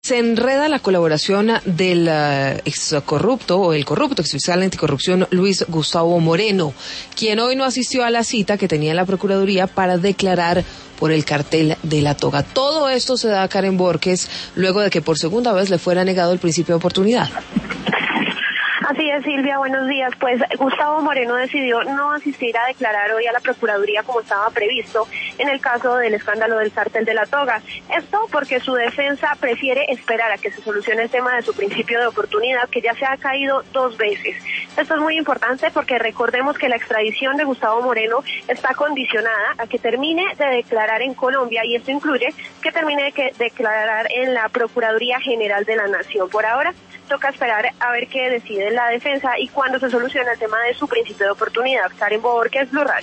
Se enreda la colaboración del excorrupto o el corrupto exfiscal anticorrupción Luis Gustavo Moreno, quien hoy no asistió a la cita que tenía la Procuraduría para declarar por el cartel de la toga. Todo esto se da a Karen Borges luego de que por segunda vez le fuera negado el principio de oportunidad. Así es, Silvia, buenos días. Pues Gustavo Moreno decidió no asistir a declarar hoy a la Procuraduría como estaba previsto en el caso del escándalo del cártel de la toga. Esto porque su defensa prefiere esperar a que se solucione el tema de su principio de oportunidad, que ya se ha caído 2 veces. Esto es muy importante porque recordemos que la extradición de Gustavo Moreno está condicionada a que termine de declarar en Colombia, y esto incluye que termine de declarar en la Procuraduría General de la Nación. Por ahora toca esperar a ver qué decide la defensa y cuándo se soluciona el tema de su principio de oportunidad. Karen Borges, Blue Radio.